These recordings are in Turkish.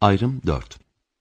Ayrım 4.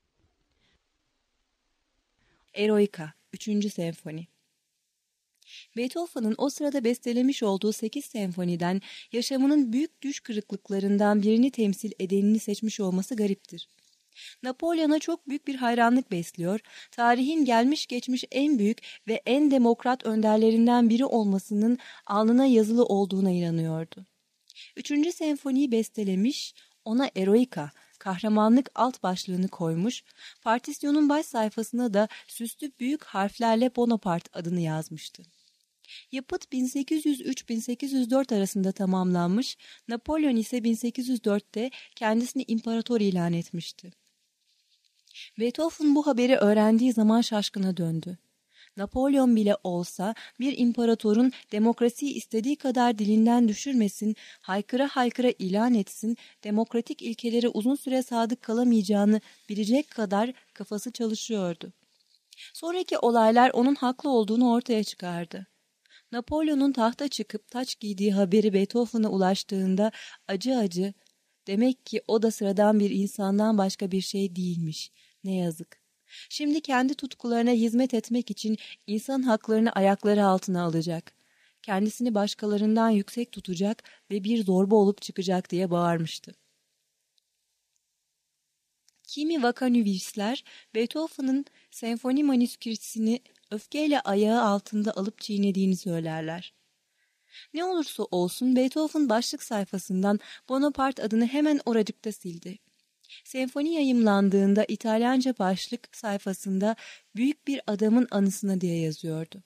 Eroica 3. Senfoni. Beethoven'ın o sırada bestelemiş olduğu 8 senfoniden yaşamının büyük düş kırıklıklarından birini temsil edenini seçmiş olması gariptir. Napolyon'a çok büyük bir hayranlık besliyor, tarihin gelmiş geçmiş en büyük ve en demokrat önderlerinden biri olmasının alnına yazılı olduğuna inanıyordu. 3. senfoniyi bestelemiş, ona Eroica, kahramanlık alt başlığını koymuş, partisyonun baş sayfasına da süslü büyük harflerle Bonaparte adını yazmıştı. Yapıt 1803-1804 arasında tamamlanmış, Napolyon ise 1804'te kendisini imparator ilan etmişti. Beethoven bu haberi öğrendiği zaman şaşkına döndü. Napolyon bile olsa bir imparatorun demokrasiyi istediği kadar dilinden düşürmesin, haykıra haykıra ilan etsin, demokratik ilkelere uzun süre sadık kalamayacağını bilecek kadar kafası çalışıyordu. Sonraki olaylar onun haklı olduğunu ortaya çıkardı. Napolyon'un tahta çıkıp taç giydiği haberi Beethoven'a ulaştığında acı acı, demek ki o da sıradan bir insandan başka bir şey değilmiş, ne yazık. Şimdi kendi tutkularına hizmet etmek için insan haklarını ayakları altına alacak. Kendisini başkalarından yüksek tutacak ve bir zorba olup çıkacak diye bağırmıştı. Kimi vakanüvisler Beethoven'ın senfoni manüskritini öfkeyle ayağı altında alıp çiğnediğini söylerler. Ne olursa olsun Beethoven başlık sayfasından Bonaparte adını hemen oracıkta sildi. Senfoni yayımlandığında İtalyanca başlık sayfasında büyük bir adamın anısına diye yazıyordu.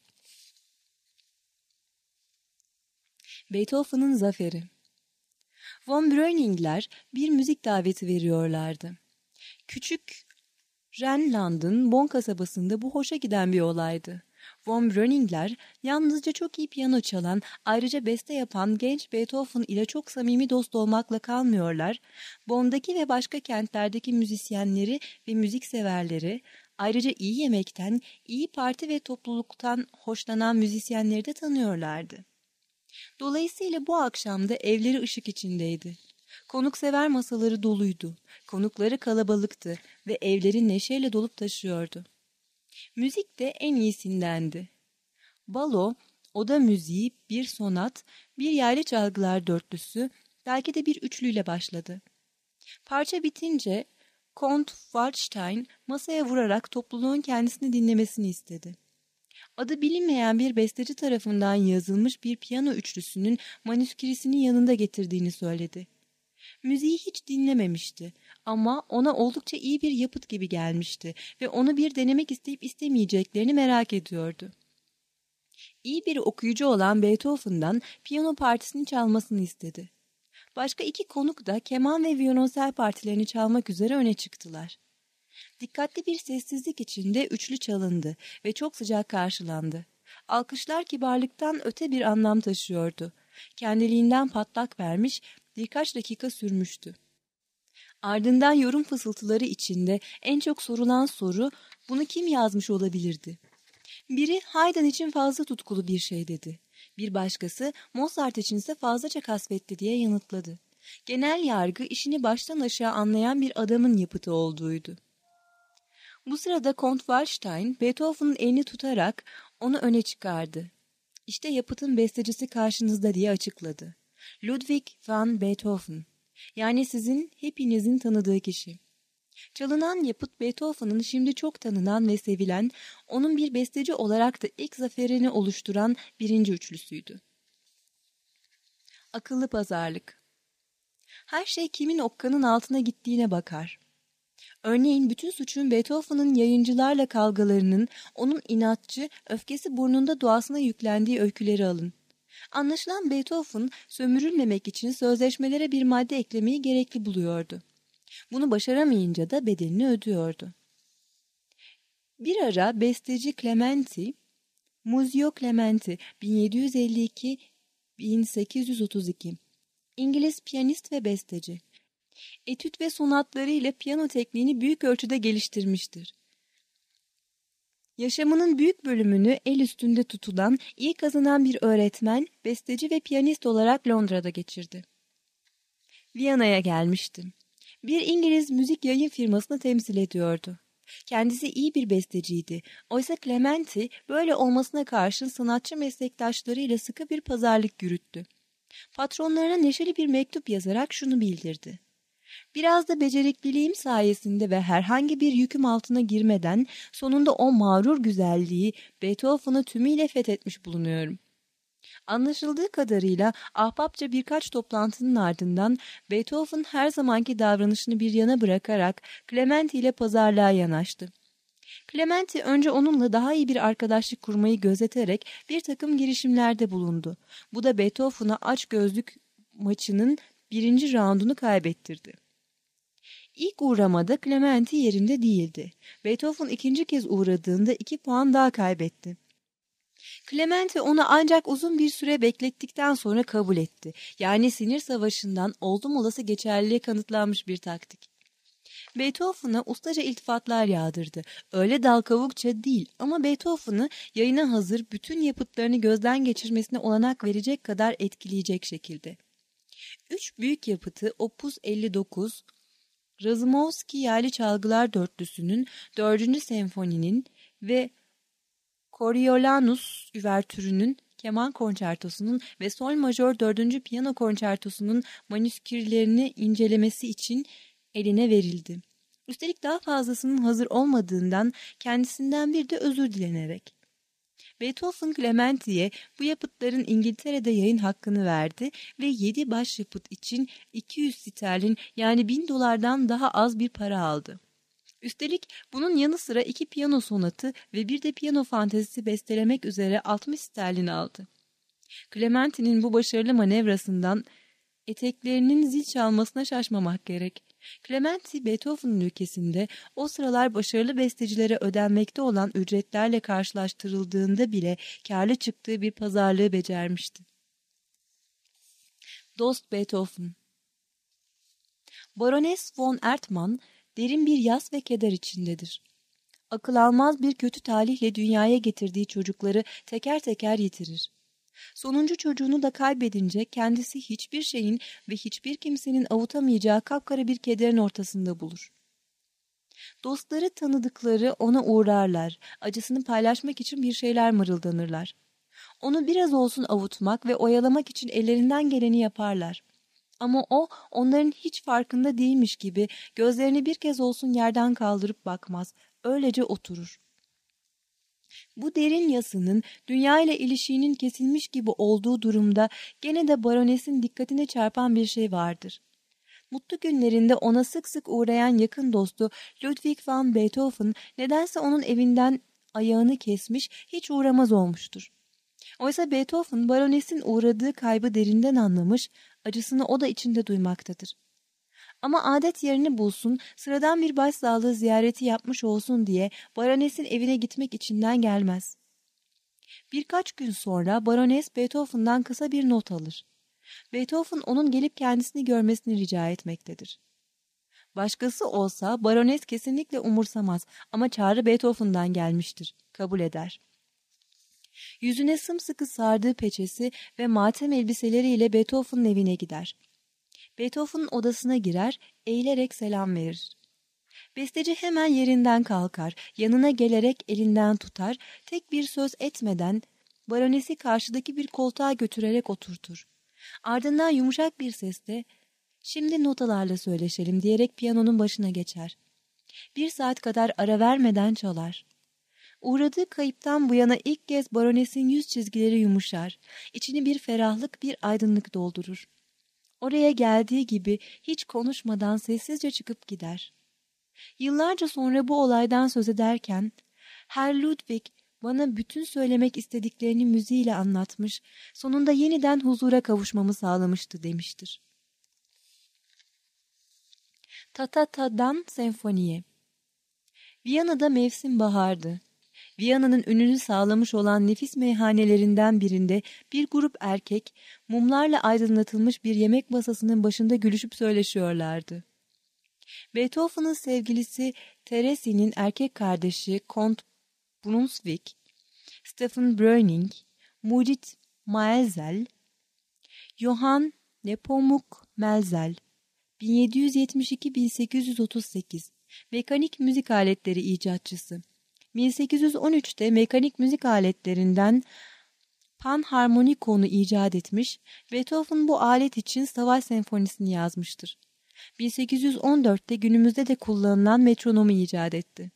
Beethoven'ın zaferi. Von Breuning'ler bir müzik daveti veriyorlardı. Küçük Rhineland'ın Bonn kasabasında bu hoşa giden bir olaydı. Von Breuning'ler yalnızca çok iyi piyano çalan, ayrıca beste yapan genç Beethoven ile çok samimi dost olmakla kalmıyorlar, Bonn'daki ve başka kentlerdeki müzisyenleri ve müzikseverleri, ayrıca iyi yemekten, iyi parti ve topluluktan hoşlanan müzisyenleri de tanıyorlardı. Dolayısıyla bu akşam da evleri ışık içindeydi. Konuksever masaları doluydu, konukları kalabalıktı ve evleri neşeyle dolup taşıyordu. Müzik de en iyisindendi. Balo, oda müziği, bir sonat, bir yaylı çalgılar dörtlüsü, belki de bir üçlüyle başladı. Parça bitince Kont Waldstein masaya vurarak topluluğun kendisini dinlemesini istedi. Adı bilinmeyen bir besteci tarafından yazılmış bir piyano üçlüsünün manüskrisini yanında getirdiğini söyledi. Müziği hiç dinlememişti ama ona oldukça iyi bir yapıt gibi gelmişti ve onu bir denemek isteyip istemeyeceklerini merak ediyordu. İyi bir okuyucu olan Beethoven'dan piyano partisini çalmasını istedi. Başka iki konuk da keman ve viyolonsel partilerini çalmak üzere öne çıktılar. Dikkatli bir sessizlik içinde üçlü çalındı ve çok sıcak karşılandı. Alkışlar kibarlıktan öte bir anlam taşıyordu. Kendiliğinden patlak vermiş, birkaç dakika sürmüştü. Ardından yorum fısıltıları içinde en çok sorulan soru, bunu kim yazmış olabilirdi? Biri Haydn için fazla tutkulu bir şey dedi. Bir başkası Mozart içinse fazlaca kasvetli diye yanıtladı. Genel yargı işini baştan aşağı anlayan bir adamın yapıtı olduğuydu. Bu sırada Kont Waldstein Beethoven'ın elini tutarak onu öne çıkardı. İşte yapıtın bestecisi karşınızda diye açıkladı. Ludwig van Beethoven, yani sizin hepinizin tanıdığı kişi. Çalınan yapıt Beethoven'ın şimdi çok tanınan ve sevilen, onun bir besteci olarak da ilk zaferini oluşturan birinci üçlüsüydü. Akıllı pazarlık. Her şey kimin okkanın altına gittiğine bakar. Örneğin bütün suçun Beethoven'ın yayıncılarla kavgalarının, onun inatçı, öfkesi burnunda doğasına yüklendiği öyküleri alın. Anlaşılan Beethoven, sömürülmemek için sözleşmelere bir madde eklemeyi gerekli buluyordu. Bunu başaramayınca da bedelini ödüyordu. Bir ara besteci Clementi, Muzio Clementi 1752-1832, İngiliz piyanist ve besteci, etüt ve sonatlarıyla piyano tekniğini büyük ölçüde geliştirmiştir. Yaşamının büyük bölümünü el üstünde tutulan, iyi kazanan bir öğretmen, besteci ve piyanist olarak Londra'da geçirdi. Viyana'ya gelmişti. Bir İngiliz müzik yayın firmasını temsil ediyordu. Kendisi iyi bir besteciydi. Oysa Clementi böyle olmasına karşın sanatçı meslektaşlarıyla sıkı bir pazarlık yürüttü. Patronlarına neşeli bir mektup yazarak şunu bildirdi: "Biraz da becerikliliğim sayesinde ve herhangi bir yüküm altına girmeden sonunda o mağrur güzelliği Beethoven'ı tümüyle fethetmiş bulunuyorum." Anlaşıldığı kadarıyla ahbapça birkaç toplantının ardından Beethoven her zamanki davranışını bir yana bırakarak Clementi ile pazarlığa yanaştı. Clementi önce onunla daha iyi bir arkadaşlık kurmayı gözeterek bir takım girişimlerde bulundu. Bu da Beethoven'a açgözlük maçının birinci raundunu kaybettirdi. İlk uğramada Clementi yerinde değildi. Beethoven ikinci kez uğradığında 2 puan daha kaybetti. Clementi onu ancak uzun bir süre beklettikten sonra kabul etti. Yani sinir savaşından oldum olası geçerliliğe kanıtlanmış bir taktik. Beethoven'a ustaca iltifatlar yağdırdı. Öyle dal kavukça değil ama Beethoven'ı yayına hazır bütün yapıtlarını gözden geçirmesine olanak verecek kadar etkileyecek şekilde. 3 büyük yapıtı Opus 59, Razumovski Yaylı Çalgılar Dörtlüsü'nün 4. senfoninin ve Coriolanus Üvertürü'nün keman konçertosunun ve sol majör 4. piyano konçertosunun manüskürlerini incelemesi için eline verildi. Üstelik daha fazlasının hazır olmadığından kendisinden bir de özür dilenerek. Beethoven Clementi'ye bu yapıtların İngiltere'de yayın hakkını verdi ve 7 başyapıt için 200 sterlin yani $1000'dan daha az bir para aldı. Üstelik bunun yanı sıra 2 piyano sonatı ve bir de piyano fantezisi bestelemek üzere 60 sterlin aldı. Clementi'nin bu başarılı manevrasından eteklerinin zil çalmasına şaşmamak gerek. Clementi, Beethoven'ın ülkesinde o sıralar başarılı bestecilere ödenmekte olan ücretlerle karşılaştırıldığında bile kârlı çıktığı bir pazarlığı becermişti. Dost Beethoven. Baroness von Ertmann derin bir yas ve keder içindedir. Akıl almaz bir kötü talihle dünyaya getirdiği çocukları teker teker yitirir. Sonuncu çocuğunu da kaybedince kendisi hiçbir şeyin ve hiçbir kimsenin avutamayacağı kapkara bir kederin ortasında bulur. Dostları, tanıdıkları ona uğrarlar, acısını paylaşmak için bir şeyler mırıldanırlar. Onu biraz olsun avutmak ve oyalamak için ellerinden geleni yaparlar. Ama o onların hiç farkında değilmiş gibi gözlerini bir kez olsun yerden kaldırıp bakmaz, öylece oturur. Bu derin yasının dünya ile ilişiğinin kesilmiş gibi olduğu durumda gene de baronesin dikkatine çarpan bir şey vardır. Mutlu günlerinde ona sık sık uğrayan yakın dostu Ludwig van Beethoven nedense onun evinden ayağını kesmiş, hiç uğramaz olmuştur. Oysa Beethoven baronesin uğradığı kaybı derinden anlamış, acısını o da içinde duymaktadır. Ama adet yerini bulsun, sıradan bir başsağlığı ziyareti yapmış olsun diye baronesin evine gitmek içinden gelmez. Birkaç gün sonra barones Beethoven'dan kısa bir not alır. Beethoven onun gelip kendisini görmesini rica etmektedir. Başkası olsa barones kesinlikle umursamaz ama çağrı Beethoven'dan gelmiştir, kabul eder. Yüzüne sımsıkı sardığı peçesi ve matem elbiseleriyle Beethoven'ın evine gider. Beethoven'ın odasına girer, eğilerek selam verir. Besteci hemen yerinden kalkar, yanına gelerek elinden tutar, tek bir söz etmeden baronesi karşıdaki bir koltuğa götürerek oturtur. Ardından yumuşak bir sesle, "Şimdi notalarla söyleşelim," diyerek piyanonun başına geçer. 1 saat kadar ara vermeden çalar. Uğradığı kayıptan bu yana ilk kez baronesin yüz çizgileri yumuşar, içini bir ferahlık, bir aydınlık doldurur. Oraya geldiği gibi hiç konuşmadan sessizce çıkıp gider. Yıllarca sonra bu olaydan söz ederken, "Herr Ludwig bana bütün söylemek istediklerini müziğiyle anlatmış, sonunda yeniden huzura kavuşmamı sağlamıştı," demiştir. Tatata'dan senfoniye. Viyana'da mevsim bahardı. Viyana'nın ününü sağlamış olan nefis meyhanelerinden birinde bir grup erkek, mumlarla aydınlatılmış bir yemek masasının başında gülüşüp söyleşiyorlardı. Beethoven'ın sevgilisi Theresi'nin erkek kardeşi Kont Brunswick, Stephen Breuning, Mucit Maelzel, Johann Nepomuk Melzel, 1772-1838 mekanik müzik aletleri icatçısı. 1813'te mekanik müzik aletlerinden panharmonikonu icat etmiş, Beethoven bu alet için Savaş Senfonisini yazmıştır. 1814'te günümüzde de kullanılan metronomu icat etti.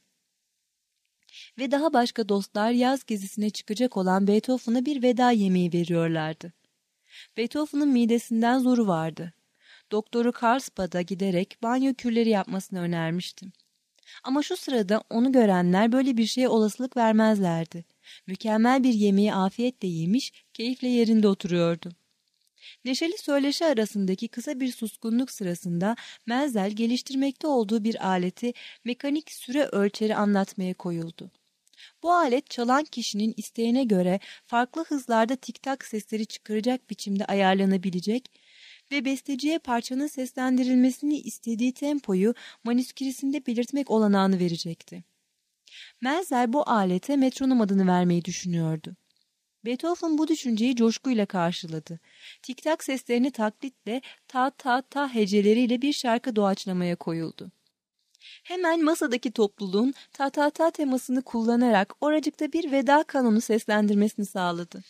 Ve daha başka dostlar yaz gezisine çıkacak olan Beethoven'a bir veda yemeği veriyorlardı. Beethoven'ın midesinden zoru vardı. Doktoru Karlsbad'a giderek banyo kürleri yapmasını önermişti. Ama şu sırada onu görenler böyle bir şeye olasılık vermezlerdi. Mükemmel bir yemeği afiyetle yemiş, keyifle yerinde oturuyordu. Neşeli söyleşi arasındaki kısa bir suskunluk sırasında Menzel geliştirmekte olduğu bir aleti mekanik süre ölçeri anlatmaya koyuldu. Bu alet çalan kişinin isteğine göre farklı hızlarda tik-tak sesleri çıkaracak biçimde ayarlanabilecek ve besteciye parçanın seslendirilmesini istediği tempoyu manüskrisinde belirtmek olanağını verecekti. Menzel bu alete metronom adını vermeyi düşünüyordu. Beethoven bu düşünceyi coşkuyla karşıladı. Tik-tak seslerini taklitle ta ta ta heceleriyle bir şarkı doğaçlamaya koyuldu. Hemen masadaki topluluğun ta ta ta temasını kullanarak oracıkta bir veda kanonu seslendirmesini sağladı.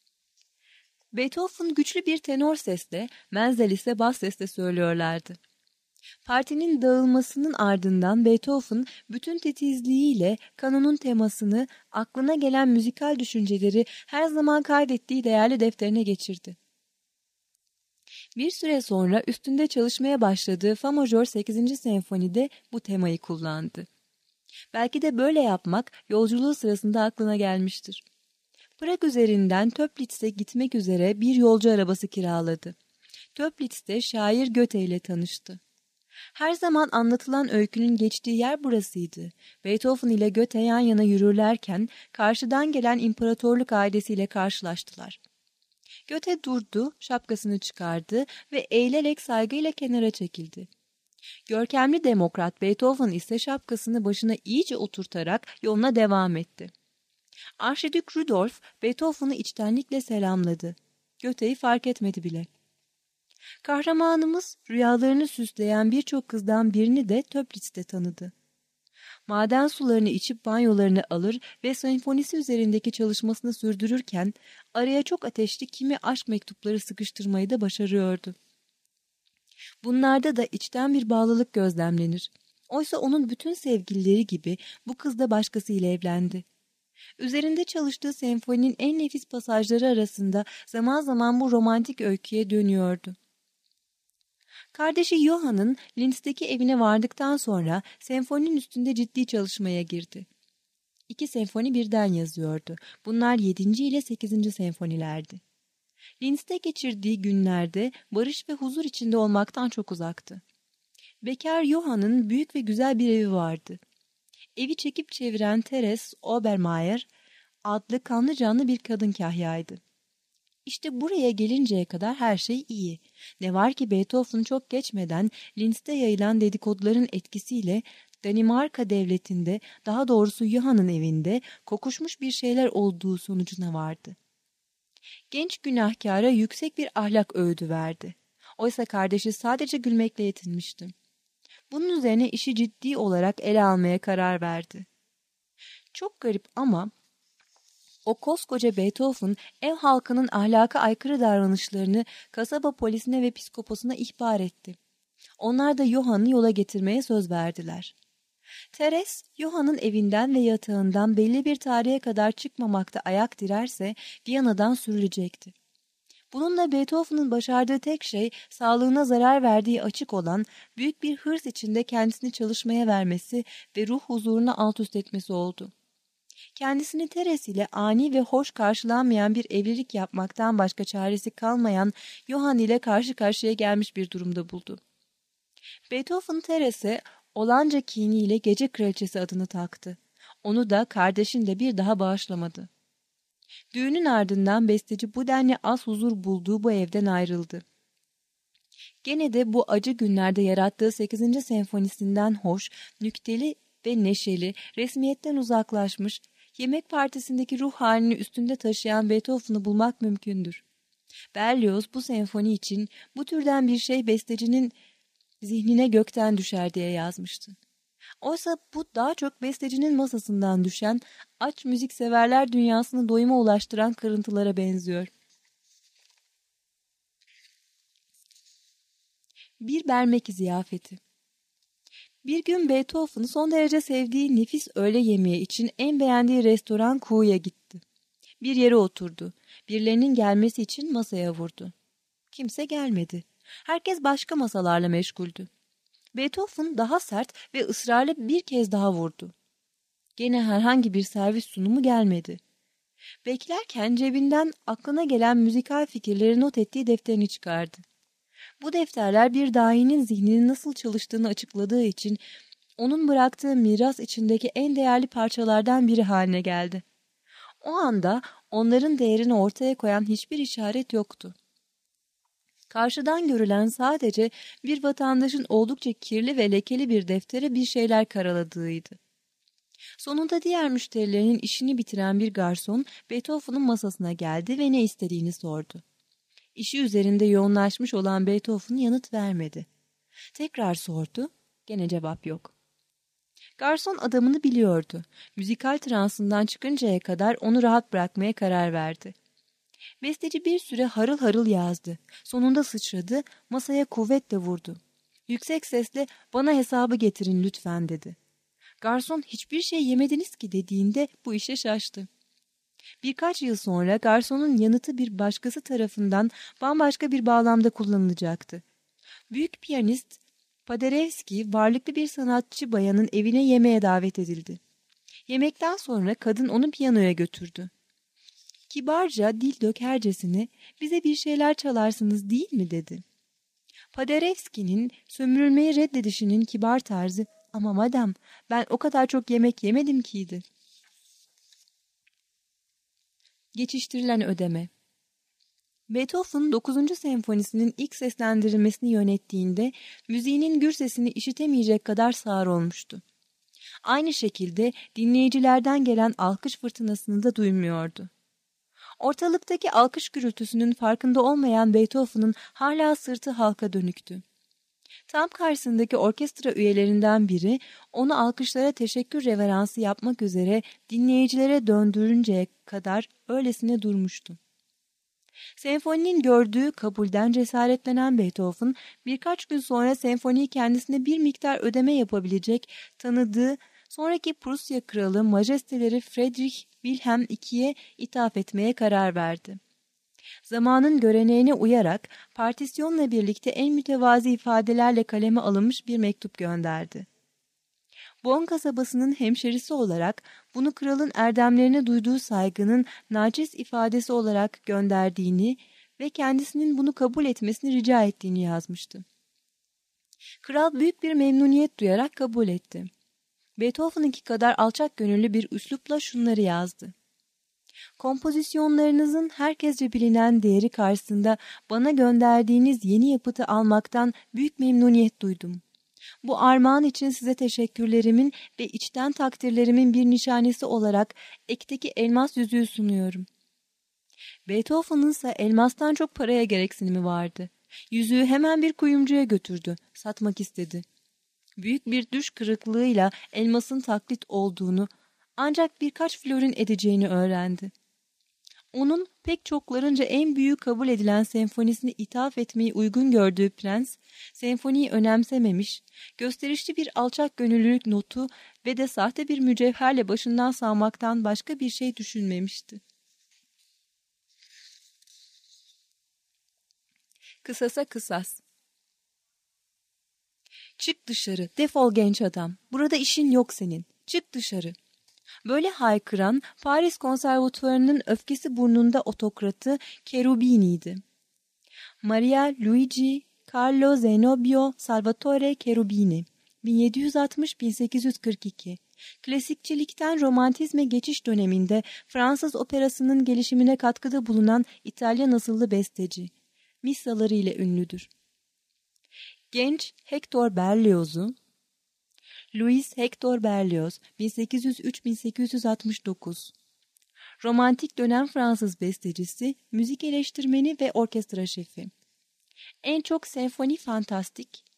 Beethoven güçlü bir tenor sesle, Menzel ise bas sesle söylüyorlardı. Partinin dağılmasının ardından Beethoven bütün titizliğiyle kanonun temasını, aklına gelen müzikal düşünceleri her zaman kaydettiği değerli defterine geçirdi. Bir süre sonra üstünde çalışmaya başladığı Fa majör 8. senfonide bu temayı kullandı. Belki de böyle yapmak yolculuğu sırasında aklına gelmiştir. Prag üzerinden Töplitz'e gitmek üzere bir yolcu arabası kiraladı. Töplitz'te şair Goethe ile tanıştı. Her zaman anlatılan öykünün geçtiği yer burasıydı. Beethoven ile Goethe yan yana yürürlerken karşıdan gelen imparatorluk ailesiyle karşılaştılar. Goethe durdu, şapkasını çıkardı ve eğilerek saygıyla kenara çekildi. Görkemli demokrat Beethoven ise şapkasını başına iyice oturtarak yoluna devam etti. Arşidük Rudolf Beethoven'ı içtenlikle selamladı. Goethe'yi fark etmedi bile. Kahramanımız rüyalarını süsleyen birçok kızdan birini de Töplitz'te tanıdı. Maden sularını içip banyolarını alır ve senfonisi üzerindeki çalışmasını sürdürürken araya çok ateşli kimi aşk mektupları sıkıştırmayı da başarıyordu. Bunlarda da içten bir bağlılık gözlemlenir. Oysa onun bütün sevgilileri gibi bu kız da başkasıyla evlendi. Üzerinde çalıştığı senfoninin en nefis pasajları arasında zaman zaman bu romantik öyküye dönüyordu. Kardeşi Johann'ın Linz'deki evine vardıktan sonra senfoninin üstünde ciddi çalışmaya girdi. 2 senfoni birden yazıyordu. Bunlar 7. ile 8. senfonilerdi. Linz'de geçirdiği günlerde barış ve huzur içinde olmaktan çok uzaktı. Bekar Johann'ın büyük ve güzel bir evi vardı. Evi çekip çeviren Therese Obermeier adlı kanlı canlı bir kadın kahyaydı. İşte buraya gelinceye kadar her şey iyi. Ne var ki Beethoven çok geçmeden Linz'de yayılan dedikoduların etkisiyle Danimarka devletinde, daha doğrusu Johann'ın evinde kokuşmuş bir şeyler olduğu sonucuna vardı. Genç günahkara yüksek bir ahlak öğüdü verdi. Oysa kardeşi sadece gülmekle yetinmişti. Bunun üzerine işi ciddi olarak ele almaya karar verdi. Çok garip ama o koskoca Beethoven ev halkının ahlaka aykırı davranışlarını kasaba polisine ve psikoposuna ihbar etti. Onlar da Johann'ı yola getirmeye söz verdiler. Teres, Johann'ın evinden ve yatağından belli bir tarihe kadar çıkmamakta ayak direrse Viyana'dan sürülecekti. Bununla Beethoven'ın başardığı tek şey sağlığına zarar verdiği açık olan büyük bir hırs içinde kendisini çalışmaya vermesi ve ruh huzuruna alt üst etmesi oldu. Kendisini Teres ile ani ve hoş karşılanmayan bir evlilik yapmaktan başka çaresi kalmayan Johann ile karşı karşıya gelmiş bir durumda buldu. Beethoven Teres'e olanca kiniyle Gece Kraliçesi adını taktı. Onu da kardeşinle bir daha bağışlamadı. Düğünün ardından besteci bu denli az huzur bulduğu bu evden ayrıldı. Gene de bu acı günlerde yarattığı 8. senfonisinden hoş, nükteli ve neşeli, resmiyetten uzaklaşmış, yemek partisindeki ruh halini üstünde taşıyan Beethoven'ı bulmak mümkündür. Berlioz bu senfoni için bu türden bir şey bestecinin Zihnine gökten düşer diye yazmıştı. Oysa bu daha çok bestecinin masasından düşen, aç müzikseverler dünyasını doyuma ulaştıran kırıntılara benziyor. Bir Bermek ziyafeti. Bir gün Beethoven son derece sevdiği nefis öğle yemeği için en beğendiği restoran Ku'ya gitti. Bir yere oturdu. Birilerinin gelmesi için masaya vurdu. Kimse gelmedi. Herkes başka masalarla meşguldü. Beethoven daha sert ve ısrarlı bir kez daha vurdu. Gene herhangi bir servis sunumu gelmedi. Beklerken cebinden aklına gelen müzikal fikirleri not ettiği defterini çıkardı. Bu defterler bir dahinin zihninin nasıl çalıştığını açıkladığı için onun bıraktığı miras içindeki en değerli parçalardan biri haline geldi. O anda onların değerini ortaya koyan hiçbir işaret yoktu. Karşıdan görülen sadece bir vatandaşın oldukça kirli ve lekeli bir deftere bir şeyler karaladığıydı. Sonunda diğer müşterilerinin işini bitiren bir garson Beethoven'ın masasına geldi ve ne istediğini sordu. İşi üzerinde yoğunlaşmış olan Beethoven yanıt vermedi. Tekrar sordu, gene cevap yok. Garson adamını biliyordu. Müzikal transından çıkıncaya kadar onu rahat bırakmaya karar verdi. Besteci bir süre harıl harıl yazdı. Sonunda sıçradı, masaya kuvvetle vurdu. Yüksek sesle "Bana hesabı getirin lütfen" dedi. Garson "Hiçbir şey yemediniz ki" dediğinde bu işe şaştı. Birkaç yıl sonra garsonun yanıtı bir başkası tarafından bambaşka bir bağlamda kullanılacaktı. Büyük piyanist Paderewski varlıklı bir sanatçı bayanın evine yemeğe davet edildi. Yemekten sonra kadın onu piyanoya götürdü. Kibarca dil dökercesine "Bize bir şeyler çalarsınız değil mi?" dedi. Paderewski'nin sömürülmeyi reddedişinin kibar tarzı "Ama madam, ben o kadar çok yemek yemedim kiydi." Geçiştirilen ödeme. Beethoven 9. senfonisinin ilk seslendirilmesini yönettiğinde müziğinin gür sesini işitemeyecek kadar sağır olmuştu. Aynı şekilde dinleyicilerden gelen alkış fırtınasını da duymuyordu. Ortalıktaki alkış gürültüsünün farkında olmayan Beethoven'ın hala sırtı halka dönüktü. Tam karşısındaki orkestra üyelerinden biri onu alkışlara teşekkür reveransı yapmak üzere dinleyicilere döndürünceye kadar öylesine durmuştu. Senfoninin gördüğü kabulden cesaretlenen Beethoven birkaç gün sonra senfoniyi kendisine bir miktar ödeme yapabilecek tanıdığı sonraki Prusya kralı majesteleri Friedrich Wilhelm II'ye ithaf etmeye karar verdi. Zamanın göreneğine uyarak partisyonla birlikte en mütevazi ifadelerle kaleme alınmış bir mektup gönderdi. Bonn kasabasının hemşerisi olarak bunu kralın erdemlerine duyduğu saygının naçiz ifadesi olarak gönderdiğini ve kendisinin bunu kabul etmesini rica ettiğini yazmıştı. Kral büyük bir memnuniyet duyarak kabul etti. Beethoven'ınki kadar alçak gönüllü bir üslupla şunları yazdı. Kompozisyonlarınızın herkesce bilinen değeri karşısında bana gönderdiğiniz yeni yapıtı almaktan büyük memnuniyet duydum. Bu armağan için size teşekkürlerimin ve içten takdirlerimin bir nişanesi olarak ekteki elmas yüzüğü sunuyorum. Beethoven'ın ise elmastan çok paraya gereksinimi vardı. Yüzüğü hemen bir kuyumcuya götürdü, satmak istedi. Büyük bir düş kırıklığıyla elmasın taklit olduğunu, ancak birkaç florin edeceğini öğrendi. Onun pek çoklarınca en büyük kabul edilen senfonisini ithaf etmeyi uygun gördüğü prens, senfoniyi önemsememiş, gösterişli bir alçak gönüllülük notu ve de sahte bir mücevherle başından savmaktan başka bir şey düşünmemişti. Kısasa kısas. Çık dışarı, defol genç adam. Burada işin yok senin. Çık dışarı. Böyle haykıran Paris Konservatuvarı'nın öfkesi burnunda otokratı Cherubini'ydi. Maria Luigi Carlo Zenobio Salvatore Cherubini 1760-1842 Klasikçilikten romantizme geçiş döneminde Fransız operasının gelişimine katkıda bulunan İtalyan asıllı besteci. Missaları ile ünlüdür. Genç Hector Berlioz'u Louis Hector Berlioz 1803-1869 Romantik dönem Fransız bestecisi, müzik eleştirmeni ve orkestra şefi. En çok senfoni fantastik,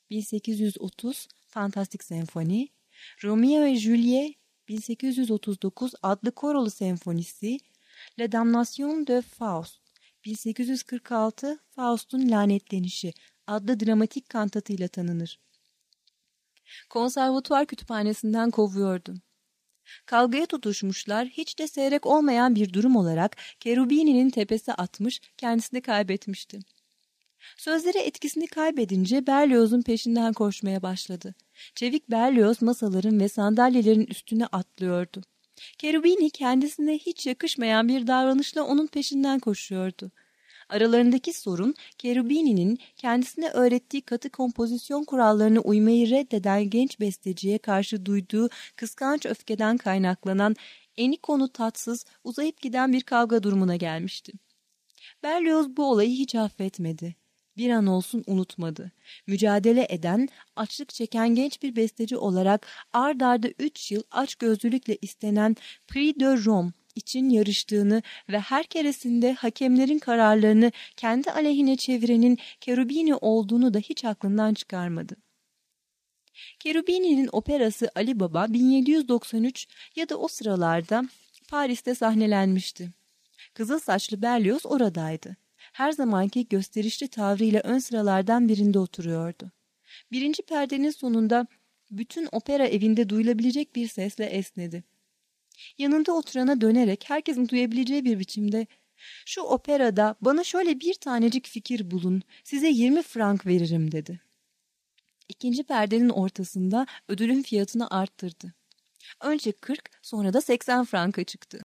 1830 Fantastik Senfoni, Romeo ve Juliet 1839 adlı korolu senfonisi, La Damnation de Faust 1846 Faust'un lanetlenişi adlı dramatik kantatıyla tanınır. Konservatuvar kütüphanesinden kovuyordu. Kavgaya tutuşmuşlar, hiç de seyrek olmayan bir durum olarak Cherubini'nin tepesi atmış, kendisini kaybetmişti. Sözleri etkisini kaybedince Berlioz'un peşinden koşmaya başladı. Çevik Berlioz masaların ve sandalyelerin üstüne atlıyordu. Cherubini kendisine hiç yakışmayan bir davranışla onun peşinden koşuyordu. Aralarındaki sorun, Cherubini'nin kendisine öğrettiği katı kompozisyon kurallarına uymayı reddeden genç besteciye karşı duyduğu kıskanç öfkeden kaynaklanan eni konu tatsız, uzayıp giden bir kavga durumuna gelmişti. Berlioz bu olayı hiç affetmedi. Bir an olsun unutmadı. Mücadele eden, açlık çeken genç bir besteci olarak ard arda 3 yıl açgözlülükle istenen Prix de Rome için yarıştığını ve her keresinde hakemlerin kararlarını kendi aleyhine çevirenin Cherubini olduğunu da hiç aklından çıkarmadı. Cherubini'nin operası Ali Baba 1793 ya da o sıralarda Paris'te sahnelenmişti. Kızıl saçlı Berlioz oradaydı. Her zamanki gösterişli tavrıyla ön sıralardan birinde oturuyordu. Birinci perdenin sonunda bütün opera evinde duyulabilecek bir sesle esnedi. Yanında oturana dönerek herkesin duyabileceği bir biçimde "Şu operada bana şöyle bir tanecik fikir bulun, size 20 frank veririm." dedi. İkinci perdenin ortasında ödülün fiyatını arttırdı. Önce 40, sonra da 80 franka çıktı.